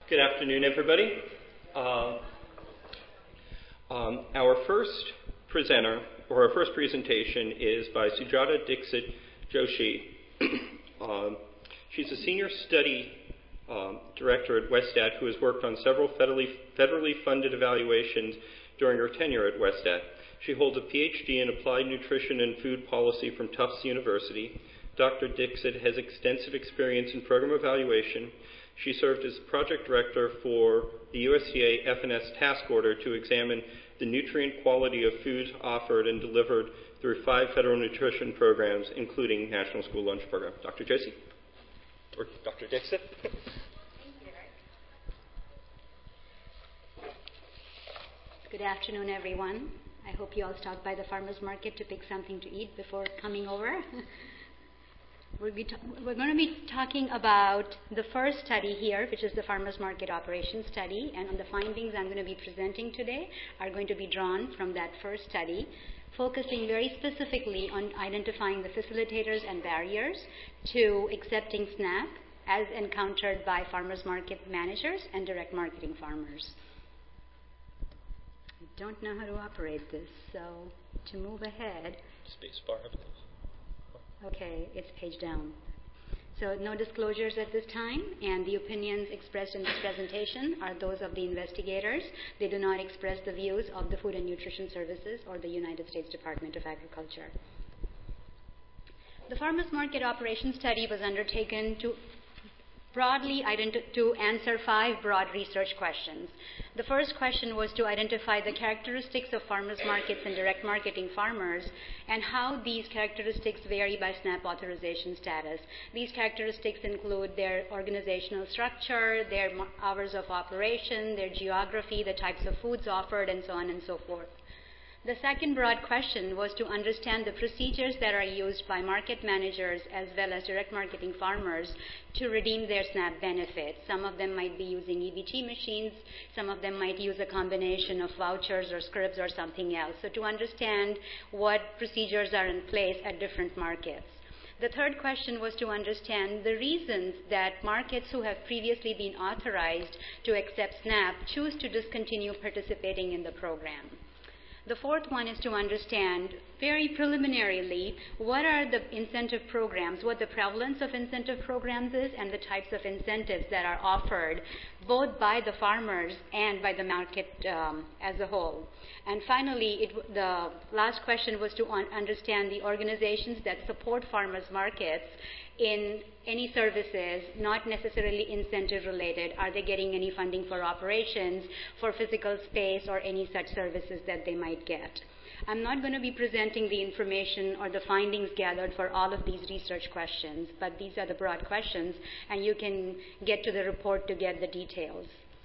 Good afternoon, everybody. Our first presenter, or our first presentation, is by Sujata Dixit Joshi. She's a senior study director at WestAT who has worked on several federally funded evaluations during her tenure at WestAT. She holds a PhD in applied nutrition and food policy from Tufts University. Dr. Dixit has extensive experience in program evaluation. She served as project director for the USDA FNS task order to examine the nutrient quality of foods offered and delivered through 5 federal nutrition programs, including National School Lunch Program. Dr. Joshi, or Dr. Dixit. Thank you, Eric. Good afternoon, everyone. I hope you all stopped by the farmer's market to pick something to eat before coming over. We're going to be talking about the first study here, which is the Farmers Market Operations Study, and the findings I'm going to be presenting today are going to be drawn from that first study, focusing very specifically on identifying the facilitators and barriers to accepting SNAP as encountered by farmers market managers and direct marketing farmers. I don't know how to operate this, so to move ahead. Space bar. Okay, it's page down. So no disclosures at this time, and the opinions expressed in this presentation are those of the investigators. They do not express the views of the Food and Nutrition Services or the United States Department of Agriculture. The Farmers Market Operations Study was undertaken to answer 5 broad research questions. The first question was to identify the characteristics of farmers markets and direct marketing farmers and how these characteristics vary by SNAP authorization status. These characteristics include their organizational structure, their hours of operation, their geography, the types of foods offered, and so on and so forth. The second broad question was to understand the procedures that are used by market managers as well as direct marketing farmers to redeem their SNAP benefits. Some of them might be using EBT machines, some of them might use a combination of vouchers or scripts or something else. So to understand what procedures are in place at different markets. The third question was to understand the reasons that markets who have previously been authorized to accept SNAP choose to discontinue participating in the program. The fourth one is to understand very preliminarily what are the incentive programs, what the prevalence of incentive programs is, and the types of incentives that are offered both by the farmers and by the market as a whole. And finally, the last question was to understand the organizations that support farmers markets in any services, not necessarily incentive related. Are they getting any funding for operations, for physical space, or any such services that they might get? I'm not going to be presenting the information or the findings gathered for all of these research questions, but these are the broad questions, and you can get to the report to get the details.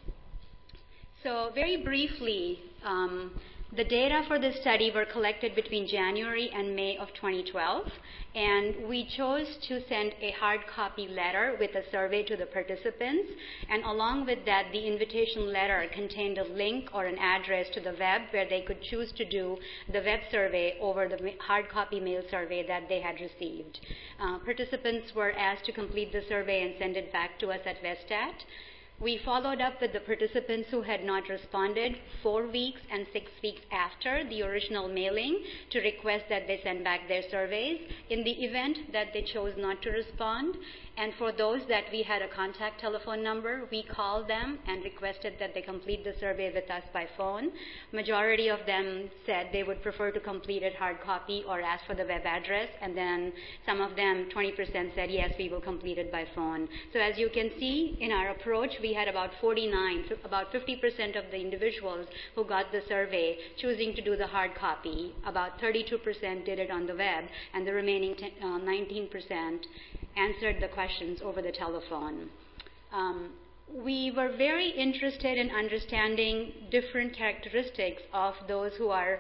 So very briefly, the data for this study were collected between January and May of 2012, and we chose to send a hard copy letter with a survey to the participants, and along with that, the invitation letter contained a link or an address to the web where they could choose to do the web survey over the hard copy mail survey that they had received. Participants were asked to complete the survey and send it back to us at WestAT. We followed up with the participants who had not responded 4 weeks and 6 weeks after the original mailing to request that they send back their surveys in the event that they chose not to respond. And for those that we had a contact telephone number, we called them and requested that they complete the survey with us by phone. Majority of them said they would prefer to complete it hard copy or ask for the web address, and then some of them, 20%, said yes, we will complete it by phone. So as you can see in our approach, we had about 50% of the individuals who got the survey choosing to do the hard copy. About 32% did it on the web, and the remaining 19% answered the questions over the telephone. We were very interested in understanding different characteristics of those who are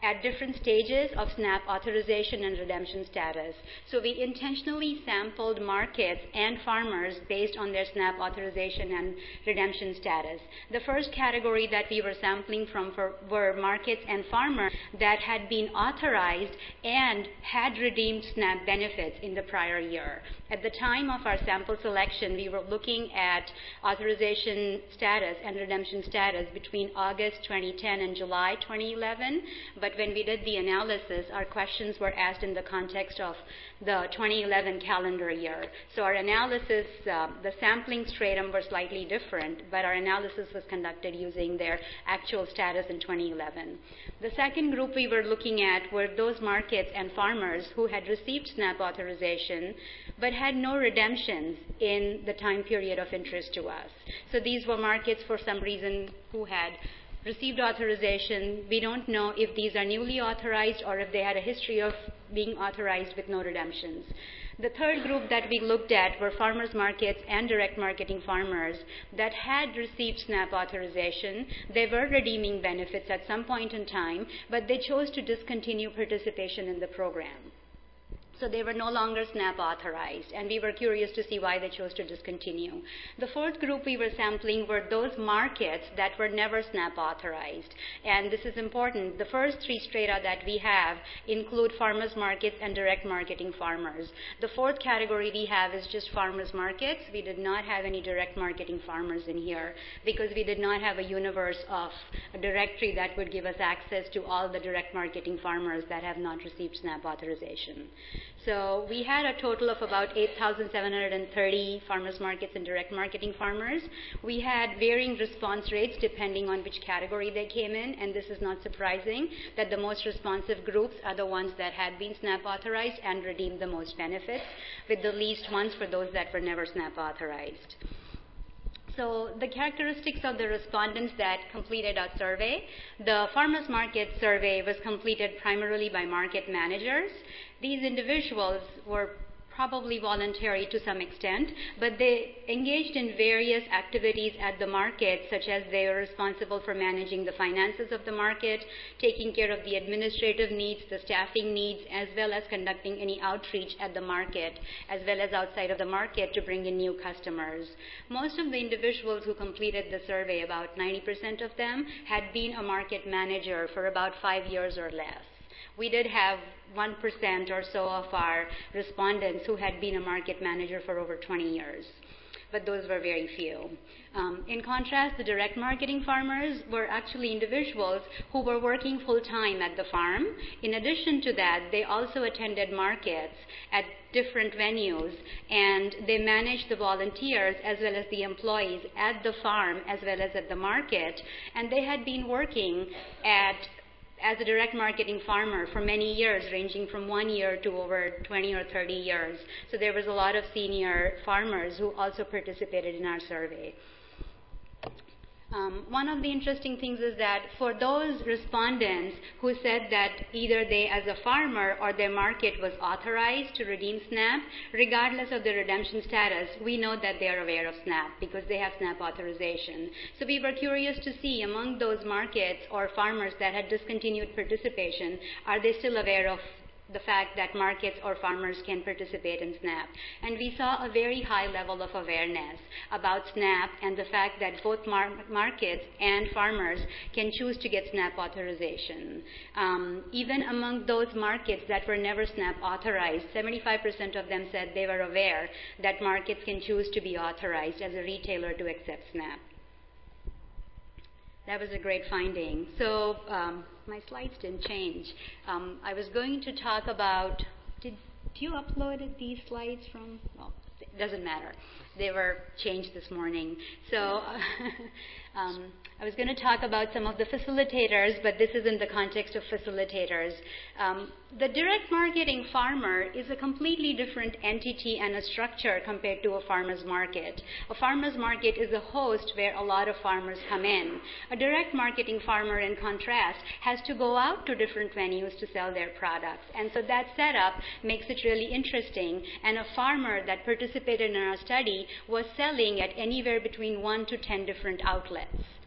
at different stages of SNAP authorization and redemption status. So we intentionally sampled markets and farmers based on their SNAP authorization and redemption status. The first category that we were sampling from were markets and farmers that had been authorized and had redeemed SNAP benefits in the prior year. At the time of our sample selection, we were looking at authorization status and redemption status between August 2010 and July 2011, but when we did the analysis, our questions were asked in the context of the 2011 calendar year. So our analysis, the sampling stratum were slightly different, but our analysis was conducted using their actual status in 2011. The second group we were looking at were those markets and farmers who had received SNAP authorization but had no redemptions in the time period of interest to us. So these were markets for some reason who had received authorization. We don't know if these are newly authorized or if they had a history of being authorized with no redemptions. The third group that we looked at were farmers markets and direct marketing farmers that had received SNAP authorization. They were redeeming benefits at some point in time, but they chose to discontinue participation in the program. So they were no longer SNAP authorized, and we were curious to see why they chose to discontinue. The fourth group we were sampling were those markets that were never SNAP authorized. And this is important. The first three strata that we have include farmers markets and direct marketing farmers. The fourth category we have is just farmers markets. We did not have any direct marketing farmers in here because we did not have a universe of a directory that would give us access to all the direct marketing farmers that have not received SNAP authorization. So we had a total of about 8,730 farmers markets and direct marketing farmers. We had varying response rates depending on which category they came in, and this is not surprising that the most responsive groups are the ones that had been SNAP authorized and redeemed the most benefits, with the least ones for those that were never SNAP authorized. So the characteristics of the respondents that completed our survey: the farmers market survey was completed primarily by market managers. These individuals were probably voluntary to some extent, but they engaged in various activities at the market, such as they were responsible for managing the finances of the market, taking care of the administrative needs, the staffing needs, as well as conducting any outreach at the market, as well as outside of the market to bring in new customers. Most of the individuals who completed the survey, about 90% of them, had been a market manager for about 5 years or less. We did have 1% or so of our respondents who had been a market manager for over 20 years, but those were very few. In contrast, the direct marketing farmers were actually individuals who were working full-time at the farm. In addition to that, they also attended markets at different venues, and they managed the volunteers as well as the employees at the farm as well as at the market, and they had been working as a direct marketing farmer for many years, ranging from 1 year to over 20 or 30 years. So there was a lot of senior farmers who also participated in our survey. One of the interesting things is that for those respondents who said that either they as a farmer or their market was authorized to redeem SNAP, regardless of their redemption status, we know that they are aware of SNAP because they have SNAP authorization. So we were curious to see among those markets or farmers that had discontinued participation, are they still aware of the fact that markets or farmers can participate in SNAP. And we saw a very high level of awareness about SNAP and the fact that both markets and farmers can choose to get SNAP authorization. Even among those markets that were never SNAP authorized, 75% of them said they were aware that markets can choose to be authorized as a retailer to accept SNAP. That was a great finding. So my slides didn't change. I was going to talk about, did you upload these slides from, well, it doesn't matter. They were changed this morning. So I was going to talk about some of the facilitators, but this is in the context of facilitators. The direct marketing farmer is a completely different entity and a structure compared to a farmer's market. A farmer's market is a host where a lot of farmers come in. A direct marketing farmer, in contrast, has to go out to different venues to sell their products. And so that setup makes it really interesting. And a farmer that participated in our study was selling at anywhere between 1 to 10 different outlets.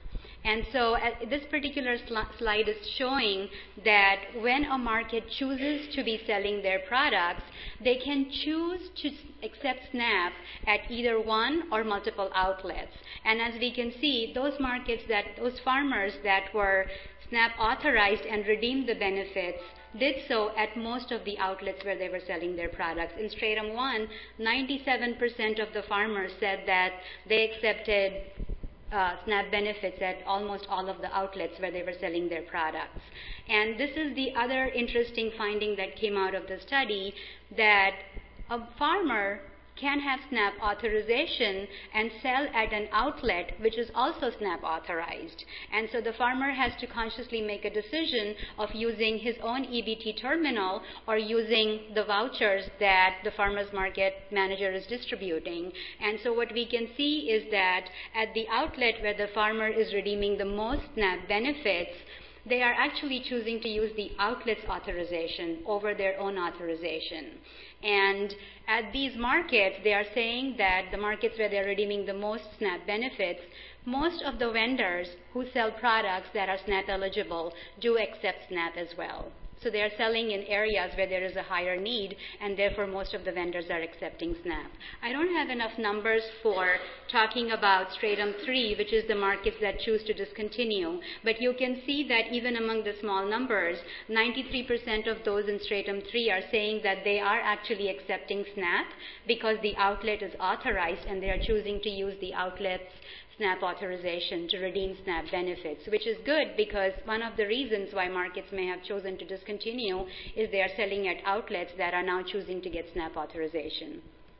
And so this particular slide is showing that when a market chooses to be selling their products, they can choose to accept SNAP at either one or multiple outlets. And as we can see, those farmers that were SNAP authorized and redeemed the benefits did so at most of the outlets where they were selling their products. In Stratum 1, 97% of the farmers said that they accepted SNAP benefits at almost all of the outlets where they were selling their products. And this is the other interesting finding that came out of the study, that a farmer can have SNAP authorization and sell at an outlet which is also SNAP authorized. And so the farmer has to consciously make a decision of using his own EBT terminal or using the vouchers that the farmer's market manager is distributing. And so what we can see is that at the outlet where the farmer is redeeming the most SNAP benefits, they are actually choosing to use the outlet's authorization over their own authorization. And at these markets, they are saying that the markets where they're redeeming the most SNAP benefits, most of the vendors who sell products that are SNAP eligible do accept SNAP as well. So they are selling in areas where there is a higher need, and therefore most of the vendors are accepting SNAP. I don't have enough numbers for talking about Stratum 3, which is the markets that choose to discontinue. But you can see that even among the small numbers, 93% of those in Stratum 3 are saying that they are actually accepting SNAP because the outlet is authorized and they are choosing to use the outlet's SNAP authorization to redeem SNAP benefits, which is good because one of the reasons why markets may have chosen to discontinue is they are selling at outlets that are now choosing to get SNAP authorization.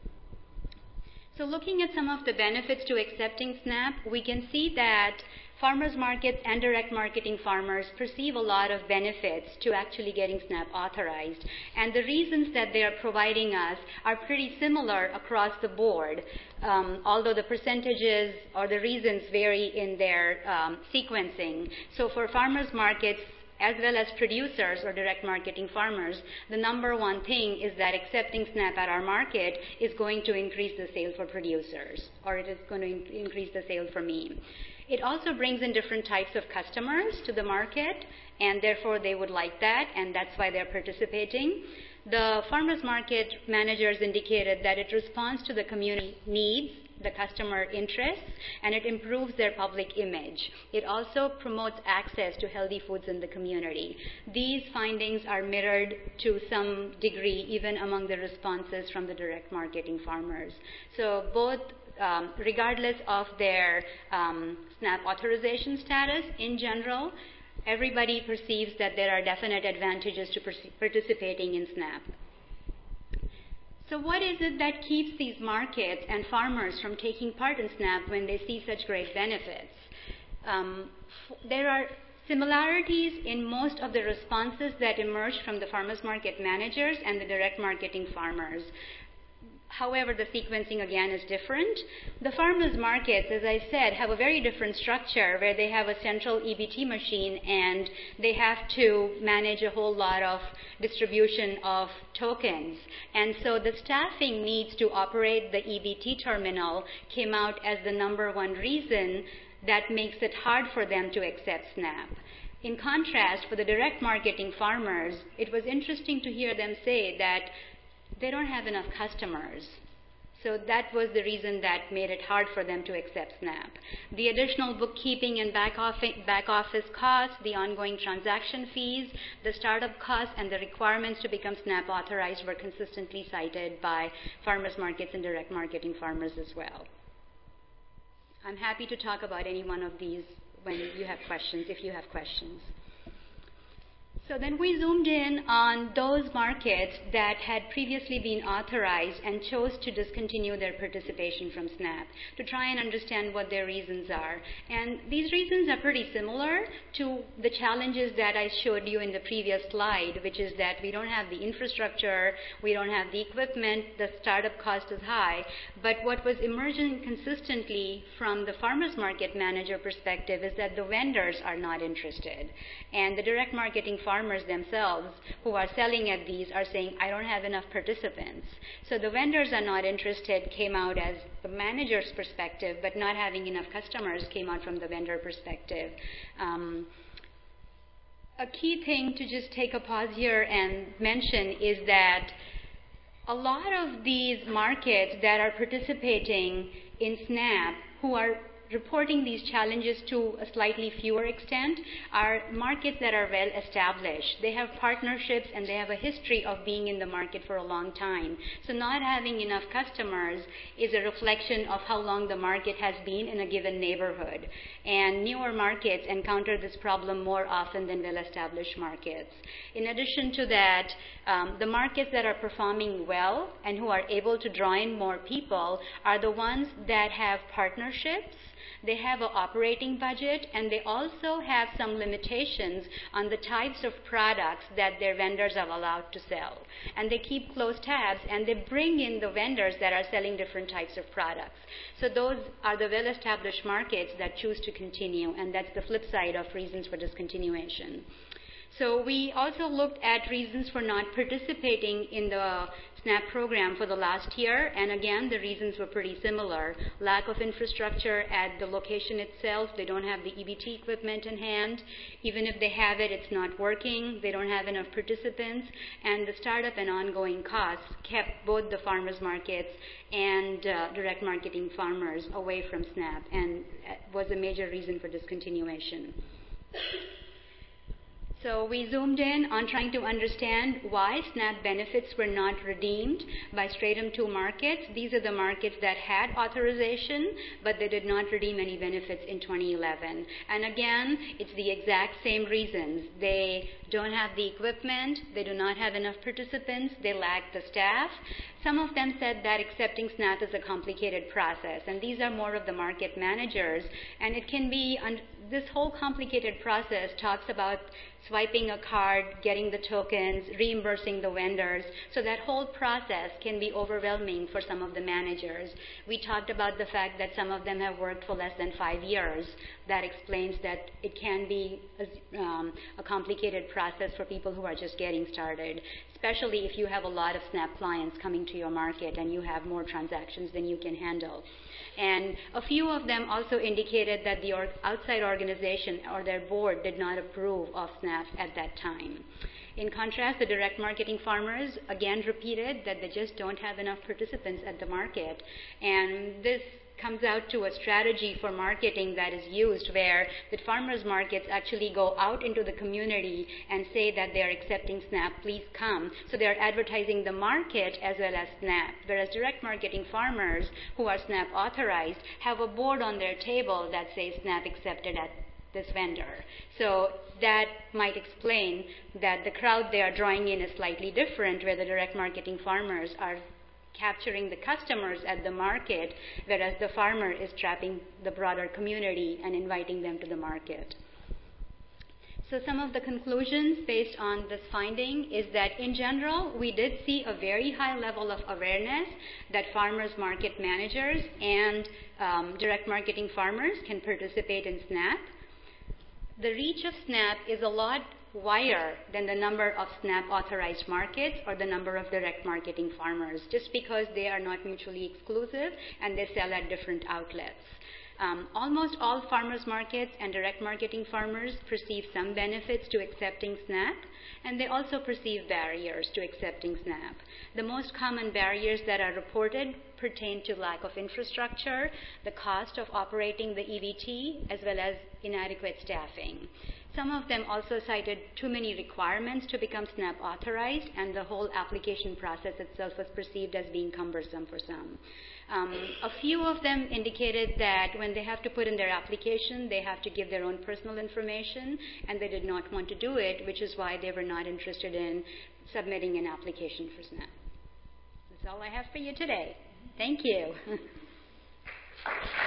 So looking at some of the benefits to accepting SNAP, we can see that farmers markets and direct marketing farmers perceive a lot of benefits to actually getting SNAP authorized. And the reasons that they are providing us are pretty similar across the board, although the percentages or the reasons vary in their sequencing. So for farmers markets, as well as producers or direct marketing farmers, the number one thing is that accepting SNAP at our market is going to increase the sale for producers, or it is going to increase the sale for me. It also brings in different types of customers to the market, and therefore they would like that, and that's why they're participating. The farmers market managers indicated that it responds to the community needs, the customer interests, and it improves their public image. It also promotes access to healthy foods in the community. These findings are mirrored to some degree even among the responses from the direct marketing farmers. So both regardless of their SNAP authorization status, in general, everybody perceives that there are definite advantages to participating in SNAP. So what is it that keeps these markets and farmers from taking part in SNAP when they see such great benefits? There are similarities in most of the responses that emerge from the farmers market managers and the direct marketing farmers. However, the sequencing again is different. The farmers markets, as I said, have a very different structure where they have a central EBT machine and they have to manage a whole lot of distribution of tokens. And so the staffing needs to operate the EBT terminal came out as the number one reason that makes it hard for them to accept SNAP. In contrast, for the direct marketing farmers, it was interesting to hear them say that they don't have enough customers. So that was the reason that made it hard for them to accept SNAP. The additional bookkeeping and back office costs, the ongoing transaction fees, the startup costs, and the requirements to become SNAP authorized were consistently cited by farmers markets and direct marketing farmers as well. I'm happy to talk about any one of these when you have questions, if you have questions. So then we zoomed in on those markets that had previously been authorized and chose to discontinue their participation from SNAP to try and understand what their reasons are. And these reasons are pretty similar to the challenges that I showed you in the previous slide, which is that we don't have the infrastructure, we don't have the equipment, the startup cost is high. But what was emerging consistently from the farmers market manager perspective is that the vendors are not interested. And the direct marketing farmers farmers themselves who are selling at these are saying, I don't have enough participants. So the vendors are not interested came out as the manager's perspective, but not having enough customers came out from the vendor perspective. A key thing to just take a pause here and mention is that a lot of these markets that are participating in SNAP, who are reporting these challenges to a slightly fewer extent, are markets that are well established. They have partnerships and they have a history of being in the market for a long time. So not having enough customers is a reflection of how long the market has been in a given neighborhood. And newer markets encounter this problem more often than well-established markets. In addition to that, the markets that are performing well and who are able to draw in more people are the ones that have partnerships. They have an operating budget, and they also have some limitations on the types of products that their vendors are allowed to sell. And they keep close tabs, and they bring in the vendors that are selling different types of products. So those are the well-established markets that choose to continue, and that's the flip side of reasons for discontinuation. So we also looked at reasons for not participating in the SNAP program for the last year, and again, the reasons were pretty similar. Lack of infrastructure at the location itself. They don't have the EBT equipment in hand. Even if they have it, it's not working. They don't have enough participants, and the startup and ongoing costs kept both the farmers markets and direct marketing farmers away from SNAP, and was a major reason for discontinuation. So we zoomed in on trying to understand why SNAP benefits were not redeemed by Stratum 2 markets. These are the markets that had authorization, but they did not redeem any benefits in 2011. And again, it's the exact same reasons. They don't have the equipment, they do not have enough participants, they lack the staff. Some of them said that accepting SNAP is a complicated process, and these are more of the market managers, and it can be, this whole complicated process talks about swiping a card, getting the tokens, reimbursing the vendors. So that whole process can be overwhelming for some of the managers. We talked about the fact that some of them have worked for less than 5 years. That explains that it can be a complicated process for people who are just getting started, especially if you have a lot of SNAP clients coming to your market and you have more transactions than you can handle. And a few of them also indicated that the outside organization or their board did not approve of SNAP at that time. In contrast, the direct marketing farmers again repeated that they just don't have enough participants at the market. And this comes out to a strategy for marketing that is used where the farmers markets actually go out into the community and say that they are accepting SNAP, please come. So they are advertising the market as well as SNAP. Whereas direct marketing farmers who are SNAP authorized have a board on their table that says SNAP accepted at this vendor. So that might explain that the crowd they are drawing in is slightly different, where the direct marketing farmers are capturing the customers at the market, whereas the farmer is trapping the broader community and inviting them to the market. So some of the conclusions based on this finding is that in general, we did see a very high level of awareness that farmers market managers and direct marketing farmers can participate in SNAP. The reach of SNAP is a lot wider than the number of SNAP authorized markets or the number of direct marketing farmers, just because they are not mutually exclusive and they sell at different outlets. Almost all farmers markets and direct marketing farmers perceive some benefits to accepting SNAP, and they also perceive barriers to accepting SNAP. The most common barriers that are reported pertain to lack of infrastructure, the cost of operating the EBT, as well as inadequate staffing. Some of them also cited too many requirements to become SNAP authorized, and the whole application process itself was perceived as being cumbersome for some. A few of them indicated that when they have to put in their application, they have to give their own personal information, and they did not want to do it, which is why they were not interested in submitting an application for SNAP. That's all I have for you today. Thank you.